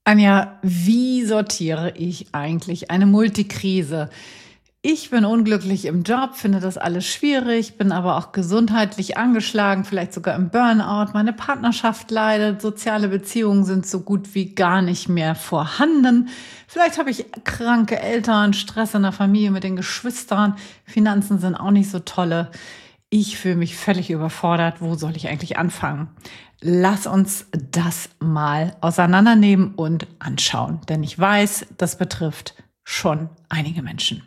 Anja, wie sortiere ich eigentlich eine Multikrise? Ich bin unglücklich im Job, finde das alles schwierig, bin aber auch gesundheitlich angeschlagen, vielleicht sogar im Burnout. Meine Partnerschaft leidet, soziale Beziehungen sind so gut wie gar nicht mehr vorhanden. Vielleicht habe ich kranke Eltern, Stress in der Familie mit den Geschwistern, Finanzen sind auch nicht so tolle. Ich fühle mich völlig überfordert. Wo soll ich eigentlich anfangen? Lass uns das mal auseinandernehmen und anschauen, denn ich weiß, das betrifft schon einige Menschen.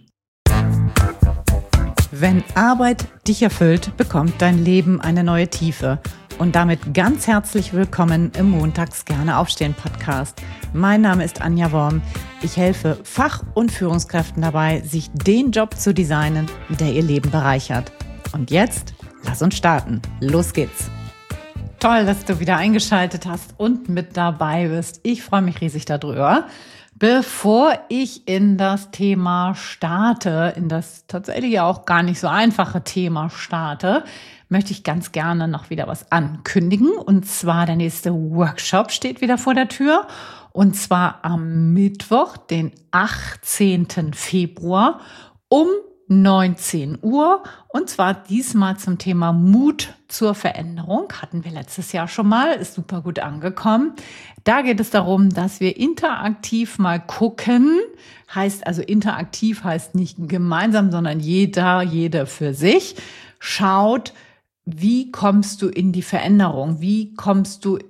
Wenn Arbeit dich erfüllt, bekommt dein Leben eine neue Tiefe. Und damit ganz herzlich willkommen im Montags gerne aufstehen Podcast. Mein Name ist Anja Worm. Ich helfe Fach- und Führungskräften dabei, sich den Job zu designen, der ihr Leben bereichert. Und jetzt, lass uns starten. Los geht's. Toll, dass du wieder eingeschaltet hast und mit dabei bist. Ich freue mich riesig darüber. Bevor ich in das Thema starte, in das tatsächlich auch gar nicht so einfache Thema starte, möchte ich ganz gerne noch wieder was ankündigen. Und zwar der nächste Workshop steht wieder vor der Tür. Und zwar am Mittwoch, den 18. Februar um 19 Uhr. Und zwar diesmal zum Thema Mut zur Veränderung. Hatten wir letztes Jahr schon mal, ist super gut angekommen. Da geht es darum, dass wir interaktiv mal gucken. Heißt also interaktiv heißt nicht gemeinsam, sondern jede für sich. Schaut, wie kommst du in die Veränderung? Wie kommst du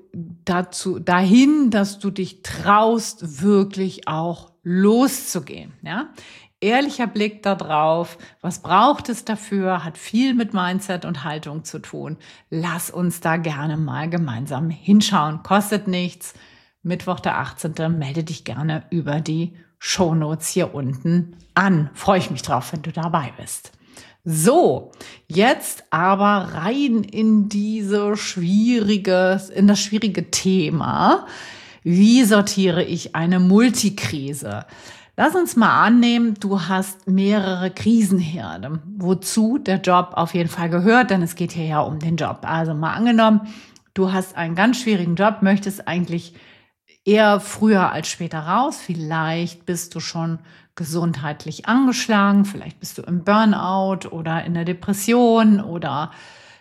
dahin, dass du dich traust, wirklich auch loszugehen? Ja? Ehrlicher Blick da drauf, was braucht es dafür, hat viel mit Mindset und Haltung zu tun. Lass uns da gerne mal gemeinsam hinschauen. Kostet nichts. Mittwoch der 18. Melde dich gerne über die Shownotes hier unten an. Freue ich mich drauf, wenn du dabei bist. So, jetzt aber rein in das schwierige Thema. Wie sortiere ich eine Multikrise? Lass uns mal annehmen, du hast mehrere Krisenherde, wozu der Job auf jeden Fall gehört, denn es geht hier ja um den Job. Also mal angenommen, du hast einen ganz schwierigen Job, möchtest eigentlich eher früher als später raus. Vielleicht bist du schon gesundheitlich angeschlagen, vielleicht bist du im Burnout oder in der Depression oder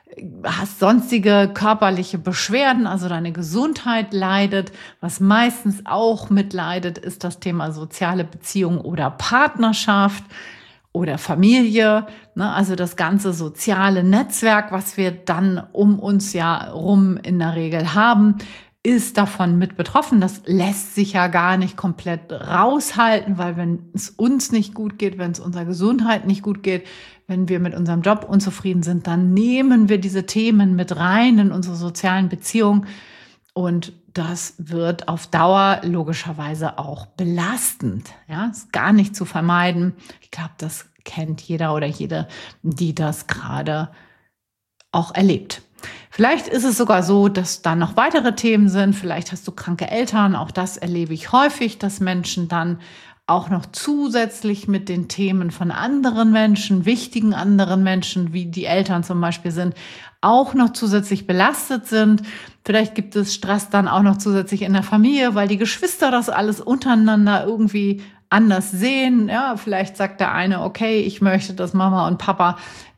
hast sonstige körperliche Beschwerden, also deine Gesundheit leidet. Was meistens auch mitleidet, ist das Thema soziale Beziehung oder Partnerschaft oder Familie. Also das ganze soziale Netzwerk, was wir dann um uns ja rum in der Regel haben, ist davon mit betroffen. Das lässt sich ja gar nicht komplett raushalten, weil wenn es uns nicht gut geht, wenn es unserer Gesundheit nicht gut geht, wenn wir mit unserem Job unzufrieden sind, dann nehmen wir diese Themen mit rein in unsere sozialen Beziehungen und das wird auf Dauer logischerweise auch belastend. Ja, ist gar nicht zu vermeiden. Ich glaube, das kennt jeder oder jede, die das gerade auch erlebt. Vielleicht ist es sogar so, dass da noch weitere Themen sind. Vielleicht hast du kranke Eltern. Auch das erlebe ich häufig, dass Menschen dann auch noch zusätzlich mit den Themen von anderen Menschen, wichtigen anderen Menschen, wie die Eltern zum Beispiel sind, auch noch zusätzlich belastet sind. Vielleicht gibt es Stress dann auch noch zusätzlich in der Familie, weil die Geschwister das alles untereinander irgendwie anders sehen. Ja, vielleicht sagt der eine, okay, ich möchte, dass Mama und Papa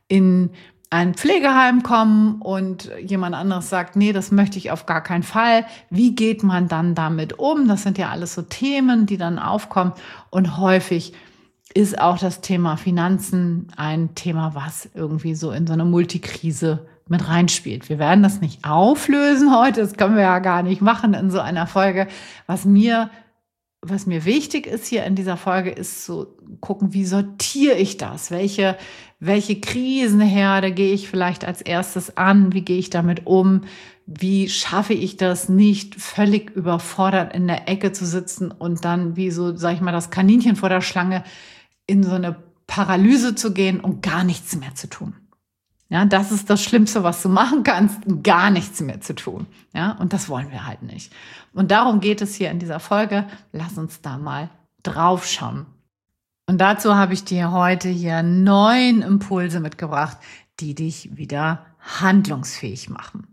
in ein Pflegeheim kommen und jemand anderes sagt, nee, das möchte ich auf gar keinen Fall. Wie geht man dann damit um? Das sind ja alles so Themen, die dann aufkommen. Und häufig ist auch das Thema Finanzen ein Thema, was irgendwie so in so eine Multikrise mit reinspielt. Wir werden das nicht auflösen heute, das können wir ja gar nicht machen in so einer Folge. Was mir wichtig ist hier in dieser Folge, ist zu gucken, wie sortiere ich das? Welche Krisenherde gehe ich vielleicht als erstes an? Wie gehe ich damit um? Wie schaffe ich das nicht, völlig überfordert in der Ecke zu sitzen und dann wie so, sag ich mal, das Kaninchen vor der Schlange in so eine Paralyse zu gehen und gar nichts mehr zu tun? Ja, das ist das Schlimmste, was du machen kannst, gar nichts mehr zu tun. Ja, und das wollen wir halt nicht. Und darum geht es hier in dieser Folge. Lass uns da mal drauf schauen. Und dazu habe ich dir heute hier 9 Impulse mitgebracht, die dich wieder handlungsfähig machen.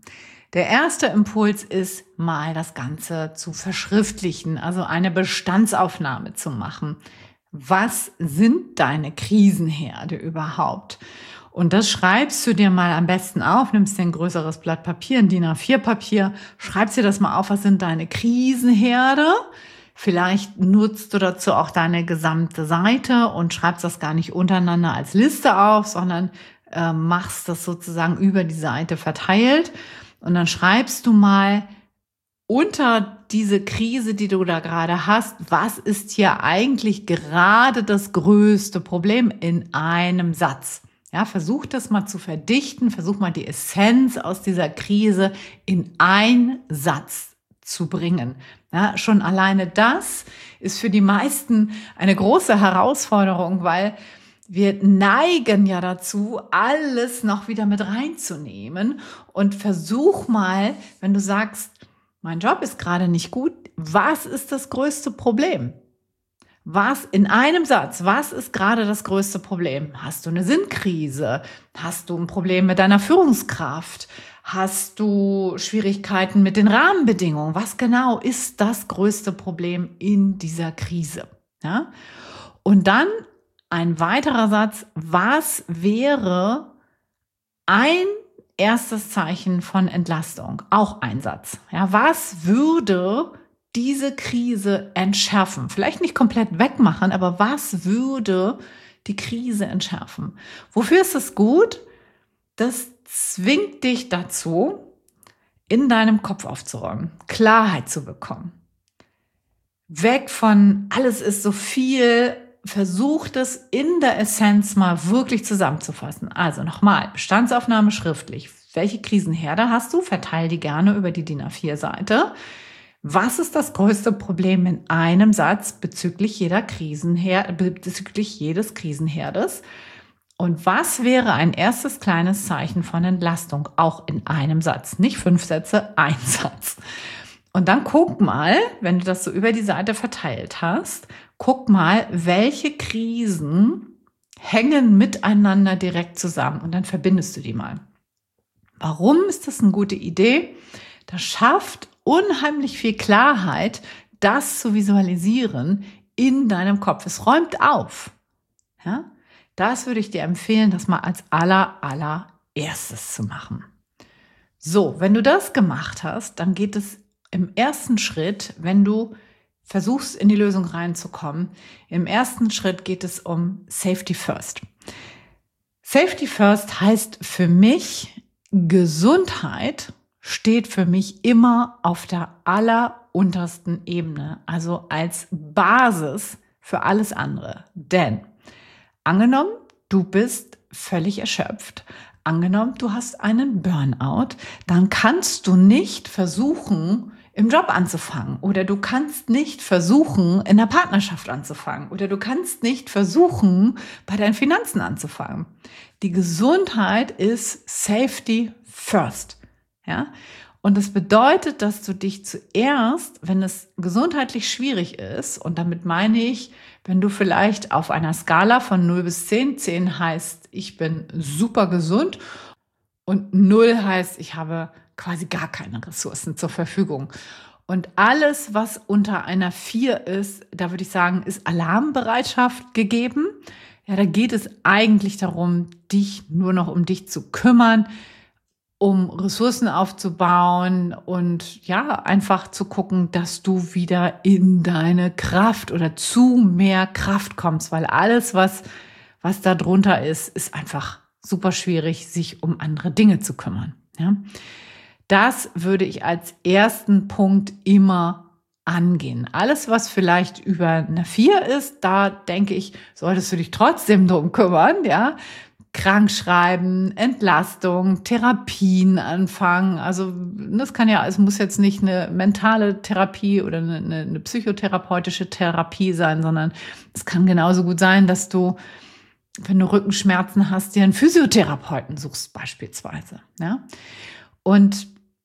Der erste Impuls ist, mal das Ganze zu verschriftlichen, also eine Bestandsaufnahme zu machen. Was sind deine Krisenherde überhaupt? Und das schreibst du dir mal am besten auf, nimmst dir ein größeres Blatt Papier, ein DIN A4-Papier, schreibst dir das mal auf, was sind deine Krisenherde? Vielleicht nutzt du dazu auch deine gesamte Seite und schreibst das gar nicht untereinander als Liste auf, sondern machst das sozusagen über die Seite verteilt. Und dann schreibst du mal unter diese Krise, die du da gerade hast, was ist hier eigentlich gerade das größte Problem in einem Satz? Ja, versuch das mal zu verdichten, versuch mal die Essenz aus dieser Krise in einen Satz zu bringen. Ja, schon alleine das ist für die meisten eine große Herausforderung, weil wir neigen ja dazu, alles noch wieder mit reinzunehmen. Und versuch mal, wenn du sagst, mein Job ist gerade nicht gut, was ist das größte Problem? Was in einem Satz, was ist gerade das größte Problem? Hast du eine Sinnkrise? Hast du ein Problem mit deiner Führungskraft? Hast du Schwierigkeiten mit den Rahmenbedingungen? Was genau ist das größte Problem in dieser Krise? Ja? Und dann ein weiterer Satz, was wäre ein erstes Zeichen von Entlastung? Auch ein Satz. Ja, was würde diese Krise entschärfen? Vielleicht nicht komplett wegmachen, aber was würde die Krise entschärfen? Wofür ist es gut? Das zwingt dich dazu, in deinem Kopf aufzuräumen, Klarheit zu bekommen. Weg von alles ist so viel. Versucht es in der Essenz mal wirklich zusammenzufassen. Also nochmal, Bestandsaufnahme schriftlich. Welche Krisenherde hast du? Verteile die gerne über die DIN A4-Seite. Was ist das größte Problem in einem Satz bezüglich bezüglich jedes Krisenherdes? Und was wäre ein erstes kleines Zeichen von Entlastung? Auch in einem Satz. Nicht 5 Sätze, ein Satz. Und dann guck mal, wenn du das so über die Seite verteilt hast, guck mal, welche Krisen hängen miteinander direkt zusammen und dann verbindest du die mal. Warum ist das eine gute Idee? Das schafft unheimlich viel Klarheit, das zu visualisieren in deinem Kopf. Es räumt auf. Ja? Das würde ich dir empfehlen, das mal als allererstes zu machen. So, wenn du das gemacht hast, dann geht es im ersten Schritt, wenn du versuchst, in die Lösung reinzukommen, im ersten Schritt geht es um Safety First. Safety First heißt für mich, Gesundheit steht für mich immer auf der alleruntersten Ebene, also als Basis für alles andere. Denn angenommen, du bist völlig erschöpft, angenommen, du hast einen Burnout, dann kannst du nicht versuchen, im Job anzufangen oder du kannst nicht versuchen, in der Partnerschaft anzufangen oder du kannst nicht versuchen, bei deinen Finanzen anzufangen. Die Gesundheit ist Safety First. Ja? Und das bedeutet, dass du dich zuerst, wenn es gesundheitlich schwierig ist, und damit meine ich, wenn du vielleicht auf einer Skala von 0 bis 10, 10 heißt, ich bin super gesund und 0 heißt, ich habe quasi gar keine Ressourcen zur Verfügung. Und alles, was unter einer 4 ist, da würde ich sagen, ist Alarmbereitschaft gegeben. Ja, da geht es eigentlich darum, dich nur noch um dich zu kümmern, um Ressourcen aufzubauen und ja, einfach zu gucken, dass du wieder in deine Kraft oder zu mehr Kraft kommst, weil alles, was da drunter ist einfach super schwierig, sich um andere Dinge zu kümmern. Ja? Das würde ich als ersten Punkt immer angehen. Alles, was vielleicht über eine 4 ist, da denke ich, solltest du dich trotzdem drum kümmern, ja. Krankschreiben, Entlastung, Therapien anfangen. Also das kann ja, es muss jetzt nicht eine mentale Therapie oder eine psychotherapeutische Therapie sein, sondern es kann genauso gut sein, dass du, wenn du Rückenschmerzen hast, dir einen Physiotherapeuten suchst beispielsweise. Ja? Und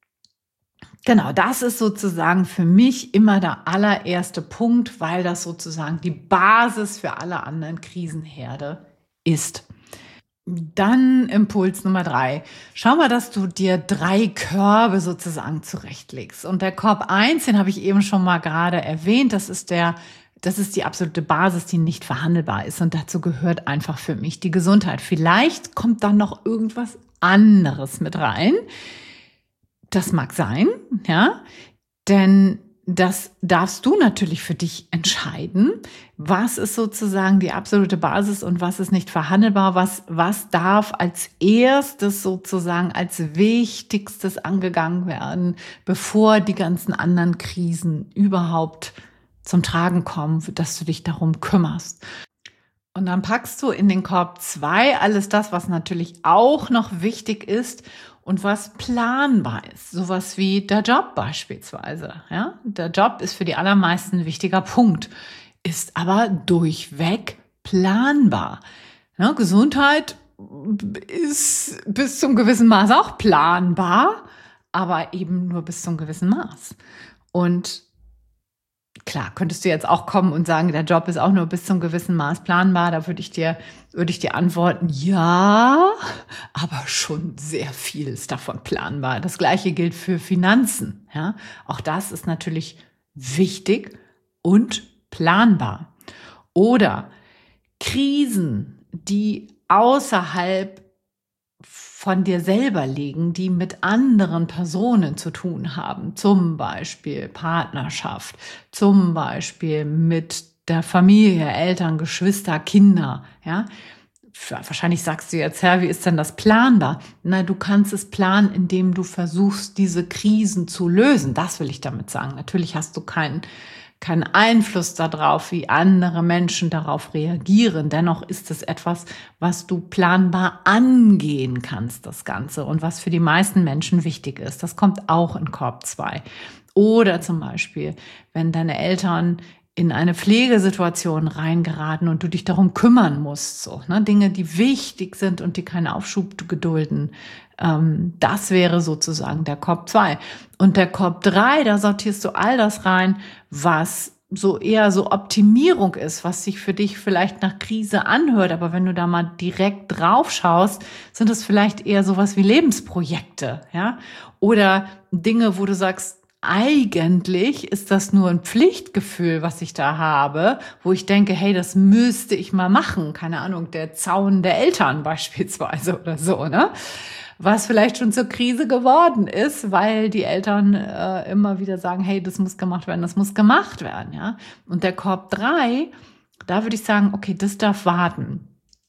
genau, das ist sozusagen für mich immer der allererste Punkt, weil das sozusagen die Basis für alle anderen Krisenherde ist. Dann Impuls Nummer 3. Schau mal, dass du dir 3 Körbe sozusagen zurechtlegst. Und der Korb 1, den habe ich eben schon mal gerade erwähnt, das ist die absolute Basis, die nicht verhandelbar ist. Und dazu gehört einfach für mich die Gesundheit. Vielleicht kommt dann noch irgendwas anderes mit rein. Das mag sein, ja, denn das darfst du natürlich für dich entscheiden. Was ist sozusagen die absolute Basis und was ist nicht verhandelbar? Was darf als erstes sozusagen als wichtigstes angegangen werden, bevor die ganzen anderen Krisen überhaupt zum Tragen kommen, dass du dich darum kümmerst. Und dann packst du in den Korb 2 alles das, was natürlich auch noch wichtig ist und was planbar ist. Sowas wie der Job beispielsweise. Ja? Der Job ist für die allermeisten ein wichtiger Punkt, ist aber durchweg planbar. Ja, Gesundheit ist bis zum gewissen Maß auch planbar, aber eben nur bis zum gewissen Maß. Und klar, könntest du jetzt auch kommen und sagen, der Job ist auch nur bis zum gewissen Maß planbar. Da würde ich dir antworten, ja, aber schon sehr viel ist davon planbar. Das Gleiche gilt für Finanzen. Ja? Auch das ist natürlich wichtig und planbar. Oder Krisen, die außerhalb von dir selber liegen, die mit anderen Personen zu tun haben, zum Beispiel Partnerschaft, zum Beispiel mit der Familie, Eltern, Geschwister, Kinder, ja. Wahrscheinlich sagst du jetzt, wie ist denn das planbar? Na, du kannst es planen, indem du versuchst, diese Krisen zu lösen. Das will ich damit sagen. Natürlich hast du keinen Einfluss darauf, wie andere Menschen darauf reagieren. Dennoch ist es etwas, was du planbar angehen kannst, das Ganze. Und was für die meisten Menschen wichtig ist. Das kommt auch in Korb 2. Oder zum Beispiel, wenn deine Eltern in eine Pflegesituation reingeraten und du dich darum kümmern musst. Dinge, die wichtig sind und die keinen Aufschub gedulden. Das wäre sozusagen der Korb 2. Und der Korb 3, da sortierst du all das rein, was so eher so Optimierung ist, was sich für dich vielleicht nach Krise anhört. Aber wenn du da mal direkt drauf schaust, sind es vielleicht eher sowas wie Lebensprojekte, ja? Oder Dinge, wo du sagst, eigentlich ist das nur ein Pflichtgefühl, was ich da habe, wo ich denke, hey, das müsste ich mal machen. Keine Ahnung, der Zaun der Eltern beispielsweise oder so, ne? Was vielleicht schon zur Krise geworden ist, weil die Eltern immer wieder sagen, hey, das muss gemacht werden, ja. Und der Korb 3, da würde ich sagen, okay, das darf warten.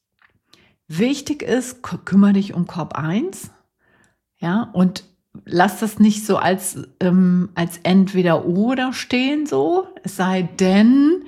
Wichtig ist, kümmere dich um Korb 1, ja, und lass das nicht so als entweder oder stehen so, es sei denn,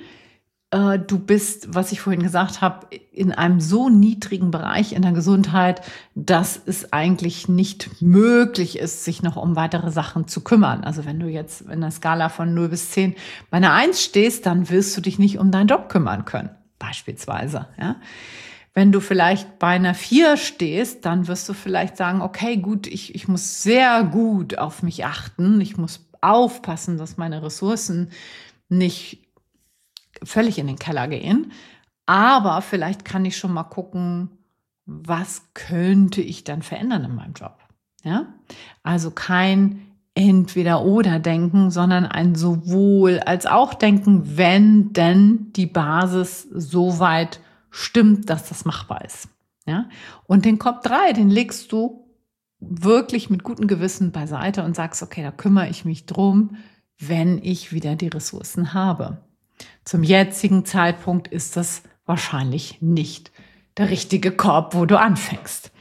du bist, was ich vorhin gesagt habe, in einem so niedrigen Bereich in der Gesundheit, dass es eigentlich nicht möglich ist, sich noch um weitere Sachen zu kümmern. Also wenn du jetzt in der Skala von 0 bis 10 bei einer 1 stehst, dann wirst du dich nicht um deinen Job kümmern können, beispielsweise, ja. Wenn du vielleicht bei einer 4 stehst, dann wirst du vielleicht sagen, okay, gut, ich muss sehr gut auf mich achten. Ich muss aufpassen, dass meine Ressourcen nicht völlig in den Keller gehen. Aber vielleicht kann ich schon mal gucken, was könnte ich dann verändern in meinem Job. Ja? Also kein Entweder-oder-Denken, sondern ein sowohl als auch Denken, wenn denn die Basis so weit stimmt, dass das machbar ist. Ja? Und den Korb 3, den legst du wirklich mit gutem Gewissen beiseite und sagst, okay, da kümmere ich mich drum, wenn ich wieder die Ressourcen habe. Zum jetzigen Zeitpunkt ist das wahrscheinlich nicht der richtige Korb, wo du anfängst.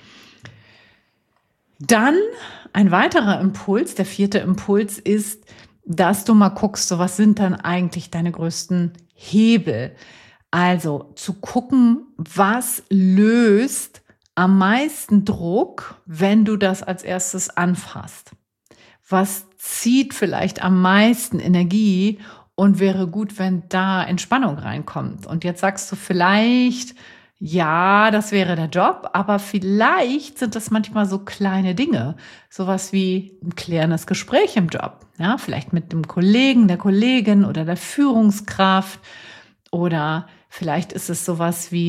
Dann ein weiterer Impuls, der 4. Impuls ist, dass du mal guckst, so was sind dann eigentlich deine größten Hebel? Also zu gucken, was löst am meisten Druck, wenn du das als erstes anfasst? Was zieht vielleicht am meisten Energie und wäre gut, wenn da Entspannung reinkommt? Und jetzt sagst du vielleicht, ja, das wäre der Job, aber vielleicht sind das manchmal so kleine Dinge, sowas wie ein klärendes Gespräch im Job, ja, vielleicht mit dem Kollegen, der Kollegin oder der Führungskraft, oder vielleicht ist es sowas wie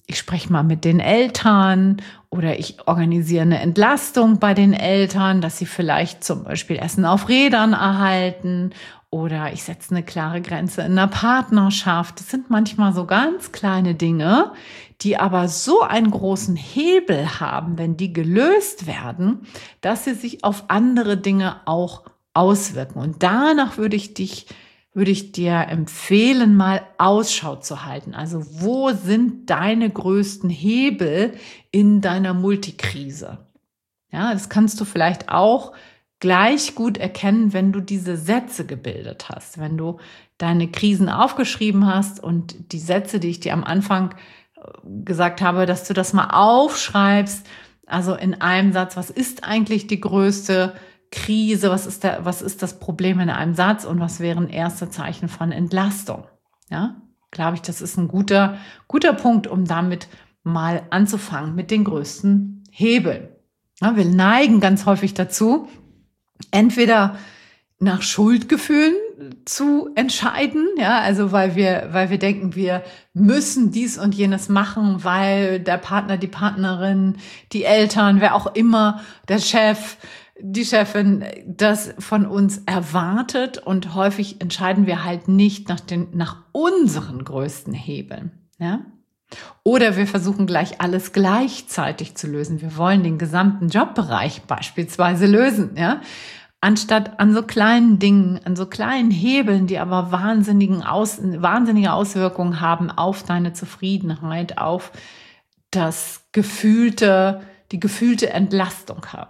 ich spreche mal mit den Eltern oder ich organisiere eine Entlastung bei den Eltern, dass sie vielleicht zum Beispiel Essen auf Rädern erhalten oder ich setze eine klare Grenze in der Partnerschaft. Das sind manchmal so ganz kleine Dinge, die aber so einen großen Hebel haben, wenn die gelöst werden, dass sie sich auf andere Dinge auch auswirken. Und danach würde ich dir empfehlen, mal Ausschau zu halten. Also wo sind deine größten Hebel in deiner Multikrise? Ja, das kannst du vielleicht auch gleich gut erkennen, wenn du diese Sätze gebildet hast, wenn du deine Krisen aufgeschrieben hast und die Sätze, die ich dir am Anfang gesagt habe, dass du das mal aufschreibst. Also in einem Satz, was ist eigentlich die größte Krise, was ist das Problem in einem Satz und was wären erste Zeichen von Entlastung? Ja, glaube ich, das ist ein guter Punkt, um damit mal anzufangen mit den größten Hebeln. Ja, wir neigen ganz häufig dazu, entweder nach Schuldgefühlen zu entscheiden, ja, also weil wir denken, wir müssen dies und jenes machen, weil der Partner, die Partnerin, die Eltern, wer auch immer, der Chef, die Chefin das von uns erwartet und häufig entscheiden wir halt nicht nach unseren größten Hebeln, ja? Oder wir versuchen gleich alles gleichzeitig zu lösen. Wir wollen den gesamten Jobbereich beispielsweise lösen, ja? Anstatt an so kleinen Dingen, an so kleinen Hebeln, die aber wahnsinnige Auswirkungen haben auf deine Zufriedenheit, auf die gefühlte Entlastung haben.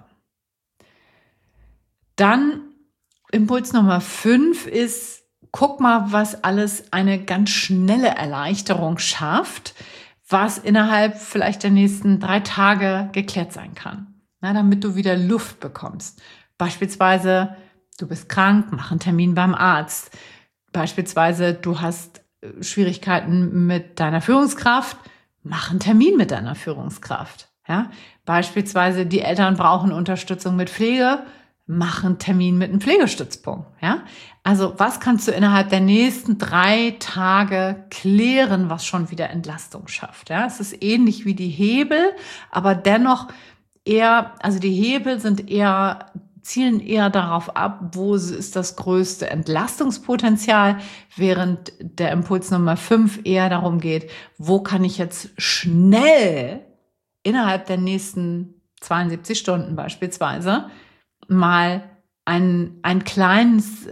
Dann Impuls Nummer 5 ist, guck mal, was alles eine ganz schnelle Erleichterung schafft, was innerhalb vielleicht der nächsten 3 Tage geklärt sein kann, damit du wieder Luft bekommst. Beispielsweise, du bist krank, mach einen Termin beim Arzt. Beispielsweise, du hast Schwierigkeiten mit deiner Führungskraft, mach einen Termin mit deiner Führungskraft. Ja? Beispielsweise, die Eltern brauchen Unterstützung mit Pflege, mach einen Termin mit einem Pflegestützpunkt. Ja? Also was kannst du innerhalb der nächsten 3 Tage klären, was schon wieder Entlastung schafft? Ja? Es ist ähnlich wie die Hebel, aber dennoch also die Hebel zielen eher darauf ab, wo ist das größte Entlastungspotenzial, während der Impuls Nummer 5 eher darum geht, wo kann ich jetzt schnell innerhalb der nächsten 72 Stunden beispielsweise mal ein kleines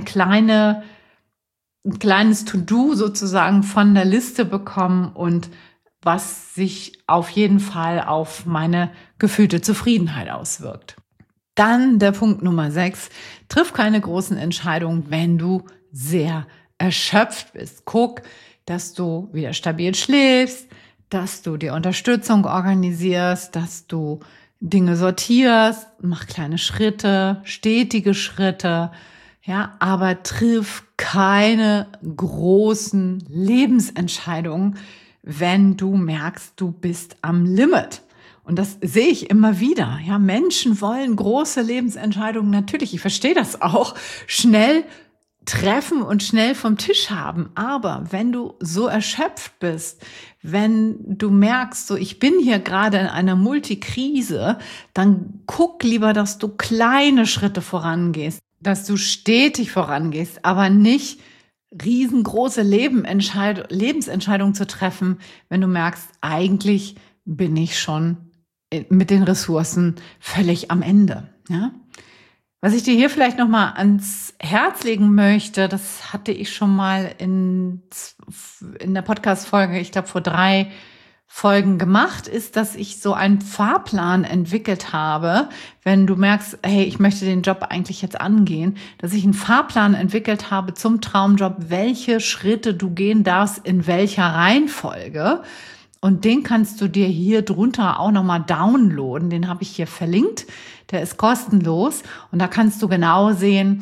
To-Do sozusagen von der Liste bekommen und was sich auf jeden Fall auf meine gefühlte Zufriedenheit auswirkt. Dann der Punkt Nummer 6, triff keine großen Entscheidungen, wenn du sehr erschöpft bist. Guck, dass du wieder stabil schläfst, dass du dir Unterstützung organisierst, dass du Dinge sortierst, mach kleine Schritte, stetige Schritte, ja, aber triff keine großen Lebensentscheidungen, wenn du merkst, du bist am Limit. Und das sehe ich immer wieder. Ja, Menschen wollen große Lebensentscheidungen natürlich, ich verstehe das auch, schnell treffen und schnell vom Tisch haben. Aber wenn du so erschöpft bist, wenn du merkst, so ich bin hier gerade in einer Multikrise, dann guck lieber, dass du kleine Schritte vorangehst, dass du stetig vorangehst, aber nicht riesengroße Lebensentscheidungen zu treffen, wenn du merkst, eigentlich bin ich schon mit den Ressourcen völlig am Ende. Ja? Was ich dir hier vielleicht noch mal ans Herz legen möchte, das hatte ich schon mal in der Podcast-Folge, ich glaube vor 3 Folgen gemacht, ist, dass ich so einen Fahrplan entwickelt habe, wenn du merkst, hey, ich möchte den Job eigentlich jetzt angehen, dass ich einen Fahrplan entwickelt habe zum Traumjob, welche Schritte du gehen darfst, in welcher Reihenfolge. Und den kannst du dir hier drunter auch nochmal downloaden. Den habe ich hier verlinkt. Der ist kostenlos. Und da kannst du genau sehen,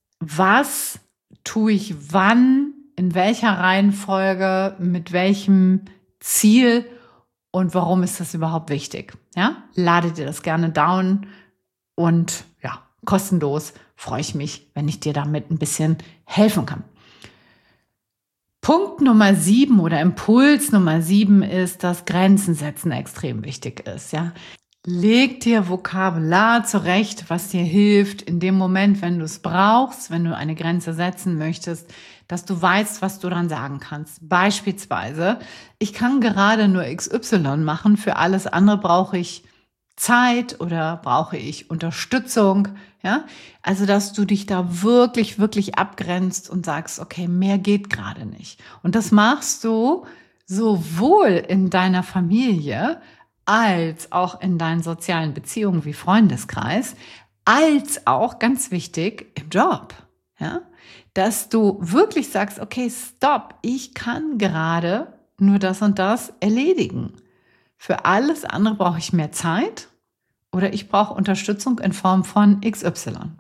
was tue ich wann, in welcher Reihenfolge, mit welchem Ziel und warum ist das überhaupt wichtig. Ja? Lade dir das gerne down und ja, kostenlos freue ich mich, wenn ich dir damit ein bisschen helfen kann. Punkt Nummer 7 oder Impuls Nummer 7 ist, dass Grenzen setzen extrem wichtig ist, ja. Leg dir Vokabular zurecht, was dir hilft in dem Moment, wenn du es brauchst, wenn du eine Grenze setzen möchtest, dass du weißt, was du dann sagen kannst. Beispielsweise, ich kann gerade nur XY machen, für alles andere brauche ich Zeit oder brauche ich Unterstützung, ja? Also, dass du dich da wirklich, wirklich abgrenzt und sagst, okay, mehr geht gerade nicht. Und das machst du sowohl in deiner Familie als auch in deinen sozialen Beziehungen wie Freundeskreis, als auch, ganz wichtig, im Job, ja? Dass du wirklich sagst, okay, stopp, ich kann gerade nur das und das erledigen. Für alles andere brauche ich mehr Zeit oder ich brauche Unterstützung in Form von XY.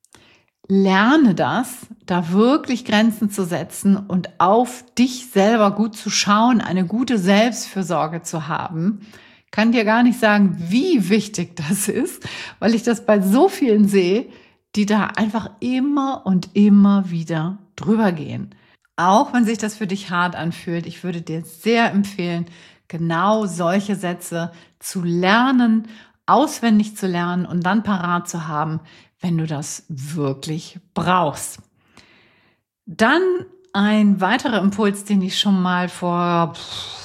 Lerne das, da wirklich Grenzen zu setzen und auf dich selber gut zu schauen, eine gute Selbstfürsorge zu haben. Kann dir gar nicht sagen, wie wichtig das ist, weil ich das bei so vielen sehe, die da einfach immer und immer wieder drüber gehen. Auch wenn sich das für dich hart anfühlt, ich würde dir sehr empfehlen, genau solche Sätze zu lernen, auswendig zu lernen und dann parat zu haben, wenn du das wirklich brauchst. Dann ein weiterer Impuls, den ich schon mal vor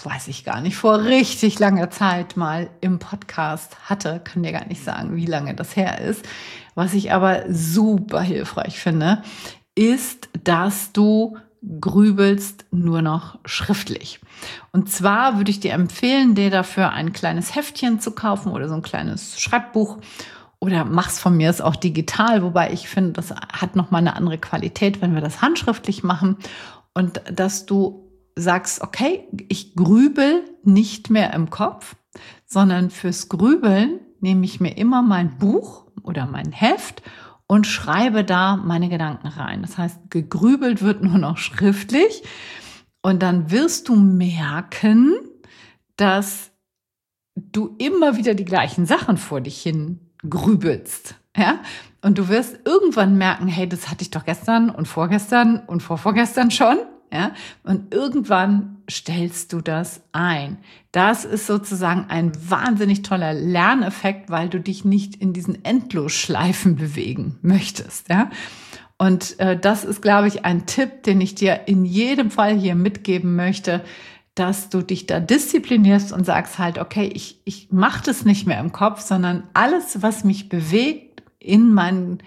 richtig langer Zeit mal im Podcast hatte, kann dir gar nicht sagen, wie lange das her ist. Was ich aber super hilfreich finde, ist, dass du grübelst nur noch schriftlich. Und zwar würde ich dir empfehlen, dir dafür ein kleines Heftchen zu kaufen oder so ein kleines Schreibbuch oder mach's von mir aus auch digital, wobei ich finde, das hat nochmal eine andere Qualität, wenn wir das handschriftlich machen und dass du sagst, okay, ich grübel nicht mehr im Kopf, sondern fürs Grübeln nehme ich mir immer mein Buch oder mein Heft und schreibe da meine Gedanken rein. Das heißt, gegrübelt wird nur noch schriftlich und dann wirst du merken, dass du immer wieder die gleichen Sachen vor dich hin grübelst, ja? Und du wirst irgendwann merken, hey, das hatte ich doch gestern und vorgestern und vorvorgestern schon, ja? Und irgendwann stellst du das ein. Das ist sozusagen ein wahnsinnig toller Lerneffekt, weil du dich nicht in diesen Endlosschleifen bewegen möchtest, ja? Und das ist, glaube ich, ein Tipp, den ich dir in jedem Fall hier mitgeben möchte, dass du dich da disziplinierst und sagst halt, okay, ich mache das nicht mehr im Kopf, sondern alles, was mich bewegt in meinem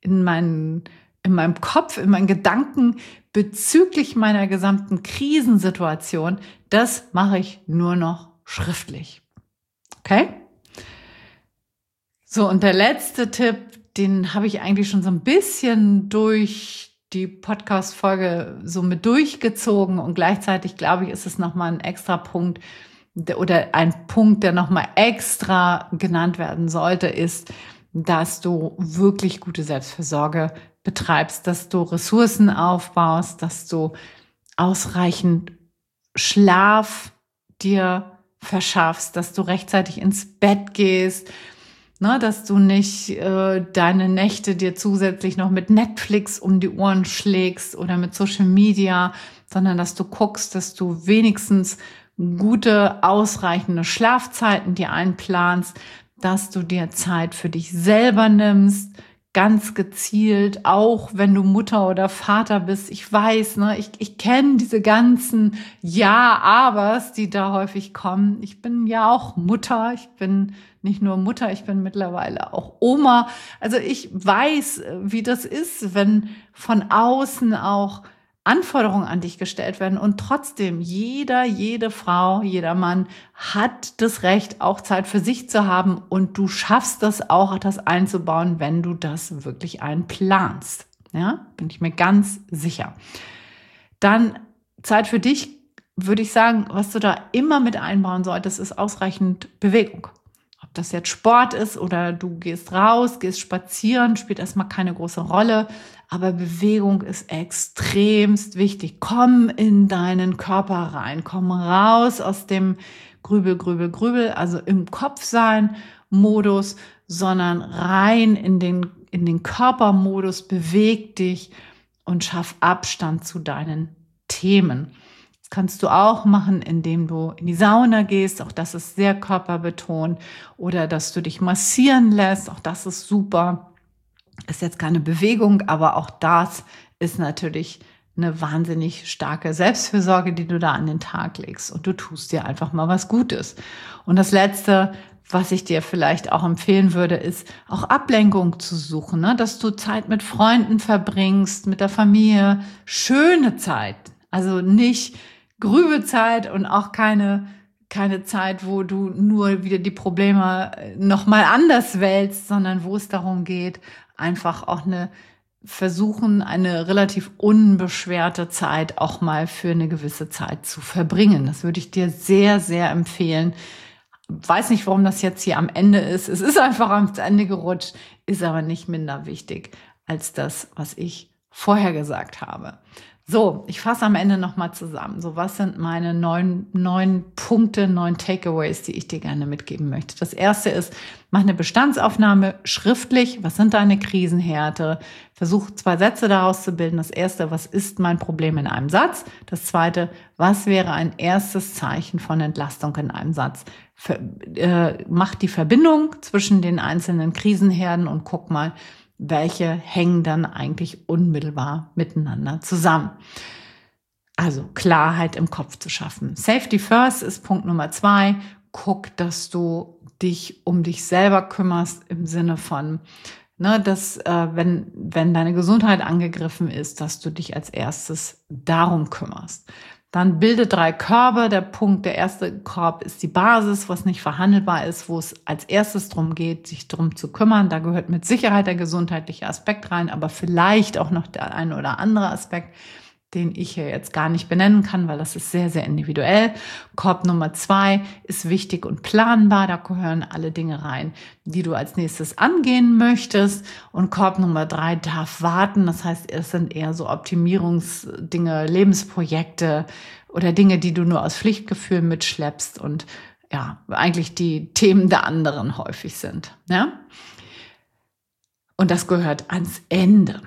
Kopf, in meinen Gedanken bezüglich meiner gesamten Krisensituation, das mache ich nur noch schriftlich. Okay? So, und der letzte Tipp, den habe ich eigentlich schon so ein bisschen durch die Podcast-Folge so mit durchgezogen und gleichzeitig, glaube ich, ist es nochmal ein extra Punkt oder ein Punkt, der nochmal extra genannt werden sollte, ist, dass du wirklich gute Selbstfürsorge betreibst, dass du Ressourcen aufbaust, dass du ausreichend Schlaf dir verschaffst, dass du rechtzeitig ins Bett gehst, dass du nicht deine Nächte dir zusätzlich noch mit Netflix um die Ohren schlägst oder mit Social Media, sondern dass du guckst, dass du wenigstens gute, ausreichende Schlafzeiten dir einplanst, dass du dir Zeit für dich selber nimmst, ganz gezielt, auch wenn du Mutter oder Vater bist. Ich weiß, ich kenne diese ganzen Ja-Abers, die da häufig kommen. Ich bin ja auch Mutter. Ich bin nicht nur Mutter, ich bin mittlerweile auch Oma. Also ich weiß, wie das ist, wenn von außen auch Anforderungen an dich gestellt werden und trotzdem jede Frau, jeder Mann hat das Recht, auch Zeit für sich zu haben und du schaffst das auch, das einzubauen, wenn du das wirklich einplanst. Ja, bin ich mir ganz sicher. Dann Zeit für dich, würde ich sagen, was du da immer mit einbauen solltest, ist ausreichend Bewegung. Ob das jetzt Sport ist oder du gehst raus, gehst spazieren, spielt erstmal keine große Rolle. Aber Bewegung ist extremst wichtig. Komm in deinen Körper rein. Komm raus aus dem Grübel, also im Kopfsein-Modus, sondern rein in den Körpermodus. Beweg dich und schaff Abstand zu deinen Themen. Das kannst du auch machen, indem du in die Sauna gehst. Auch das ist sehr körperbetont. Oder dass du dich massieren lässt. Auch das ist super. Ist jetzt keine Bewegung, aber auch das ist natürlich eine wahnsinnig starke Selbstfürsorge, die du da an den Tag legst. Und du tust dir einfach mal was Gutes. Und das Letzte, was ich dir vielleicht auch empfehlen würde, ist auch Ablenkung zu suchen, ne? Dass du Zeit mit Freunden verbringst, mit der Familie, schöne Zeit. Also nicht Grübezeit und auch keine Zeit, wo du nur wieder die Probleme nochmal anders wälzt, sondern wo es darum geht, einfach auch versuchen, eine relativ unbeschwerte Zeit auch mal für eine gewisse Zeit zu verbringen. Das würde ich dir sehr, sehr empfehlen. Weiß nicht, warum das jetzt hier am Ende ist. Es ist einfach ans Ende gerutscht, ist aber nicht minder wichtig als das, was ich vorher gesagt habe. So, ich fasse am Ende nochmal zusammen. So, was sind meine 9 Punkte, 9 Takeaways, die ich dir gerne mitgeben möchte? Das erste ist, mach eine Bestandsaufnahme schriftlich. Was sind deine Krisenhärte? Versuch 2 Sätze daraus zu bilden. Das erste, was ist mein Problem in einem Satz? Das zweite, was wäre ein erstes Zeichen von Entlastung in einem Satz? Mach die Verbindung zwischen den einzelnen Krisenherden und guck mal, welche hängen dann eigentlich unmittelbar miteinander zusammen. Also Klarheit im Kopf zu schaffen. Safety first ist Punkt Nummer 2. Guck, dass du dich um dich selber kümmerst im Sinne von, dass wenn deine Gesundheit angegriffen ist, dass du dich als erstes darum kümmerst. Dann bilde 3 Körbe. Der erste Korb ist die Basis, was nicht verhandelbar ist, wo es als erstes darum geht, sich darum zu kümmern. Da gehört mit Sicherheit der gesundheitliche Aspekt rein, aber vielleicht auch noch der ein oder andere Aspekt, den ich hier jetzt gar nicht benennen kann, weil das ist sehr, sehr individuell. Korb Nummer 2 ist wichtig und planbar. Da gehören alle Dinge rein, die du als nächstes angehen möchtest. Und Korb Nummer 3 darf warten. Das heißt, es sind eher so Optimierungsdinge, Lebensprojekte oder Dinge, die du nur aus Pflichtgefühl mitschleppst und ja, eigentlich die Themen der anderen häufig sind. Ja? Und das gehört ans Ende.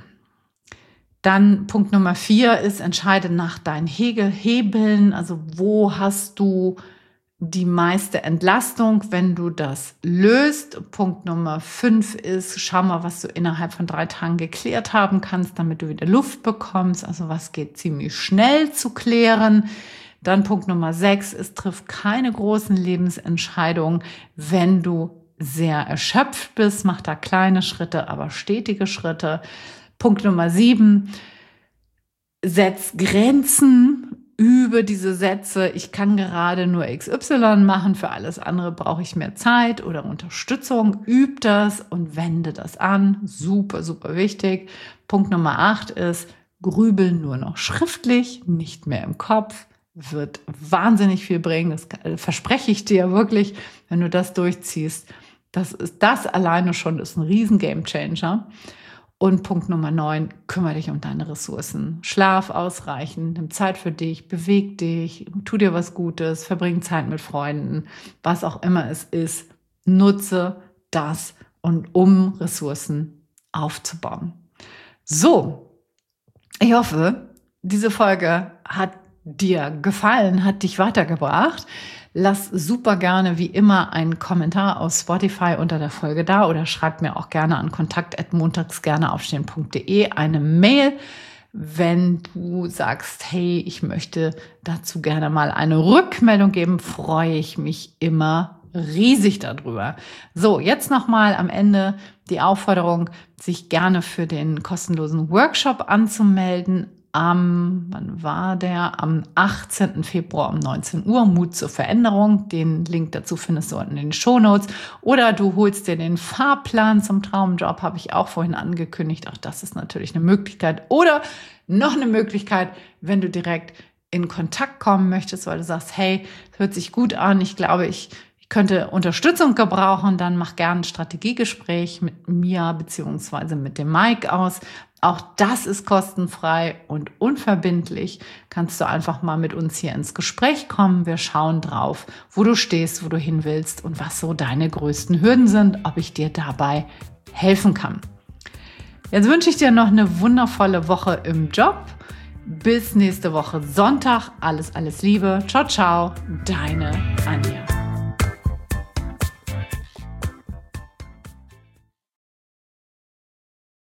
Dann Punkt Nummer 4 ist, entscheide nach deinen Hebeln. Also wo hast du die meiste Entlastung, wenn du das löst? Punkt Nummer 5 ist, schau mal, was du innerhalb von 3 Tagen geklärt haben kannst, damit du wieder Luft bekommst. Also was geht ziemlich schnell zu klären. Dann Punkt Nummer 6 ist, triff keine großen Lebensentscheidungen, wenn du sehr erschöpft bist. Mach da kleine Schritte, aber stetige Schritte. Punkt Nummer 7, setz Grenzen über diese Sätze. Ich kann gerade nur XY machen, für alles andere brauche ich mehr Zeit oder Unterstützung. Üb das und wende das an. Super, super wichtig. Punkt Nummer 8 ist, grübel nur noch schriftlich, nicht mehr im Kopf. Wird wahnsinnig viel bringen. Das verspreche ich dir wirklich, wenn du das durchziehst. Das alleine schon ist ein riesen Gamechanger. Und Punkt Nummer 9, kümmere dich um deine Ressourcen. Schlaf ausreichend, nimm Zeit für dich, beweg dich, tu dir was Gutes, verbring Zeit mit Freunden, was auch immer es ist. Nutze das und um Ressourcen aufzubauen. So, ich hoffe, diese Folge hat dir gefallen, hat dich weitergebracht. Lass super gerne wie immer einen Kommentar auf Spotify unter der Folge da oder schreib mir auch gerne an kontakt@montagsgerneaufstehen.de eine Mail, wenn du sagst, hey, ich möchte dazu gerne mal eine Rückmeldung geben, freue ich mich immer riesig darüber. So, jetzt nochmal am Ende die Aufforderung, sich gerne für den kostenlosen Workshop anzumelden. Am 18. Februar um 19 Uhr, Mut zur Veränderung. Den Link dazu findest du unten in den Shownotes. Oder du holst dir den Fahrplan zum Traumjob, habe ich auch vorhin angekündigt. Auch das ist natürlich eine Möglichkeit. Oder noch eine Möglichkeit, wenn du direkt in Kontakt kommen möchtest, weil du sagst, hey, das hört sich gut an, ich glaube, ich könnte Unterstützung gebrauchen, dann mach gerne ein Strategiegespräch mit mir beziehungsweise mit dem Mike aus. Auch das ist kostenfrei und unverbindlich. Kannst du einfach mal mit uns hier ins Gespräch kommen. Wir schauen drauf, wo du stehst, wo du hin willst und was so deine größten Hürden sind, ob ich dir dabei helfen kann. Jetzt wünsche ich dir noch eine wundervolle Woche im Job. Bis nächste Woche Sonntag. Alles Liebe. Ciao, ciao. Deine Anja.